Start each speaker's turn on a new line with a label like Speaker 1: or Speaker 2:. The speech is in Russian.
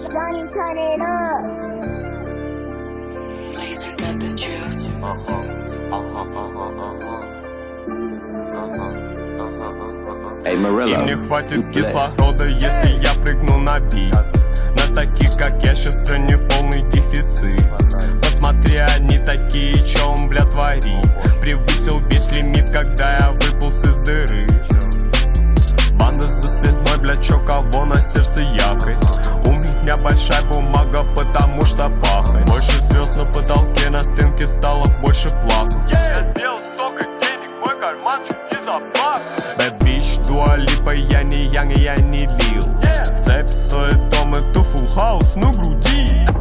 Speaker 1: Johnny, turn it up.
Speaker 2: Blazer got the juice.
Speaker 3: Эй, Морелло,
Speaker 4: И мне хватит кислорода, если я прыгну на бит. На таких, как я, щас в стране полный дефицит. Посмотри, они такие, чё он, бля, творит. Превысил весь лимит, когда я выполз из дыры. Банда за спиной, бля, чё кого на сердце якорь. У меня большая бумага, потому что пахнет. Больше звезд на потолке, на стенке стало больше плакать. Я сделал столько денег, мой карманчик не запах. Bad bitch, Dua Lipa, я не Янг, я не Лил. Цепь стоит дом, это full house, ну груди.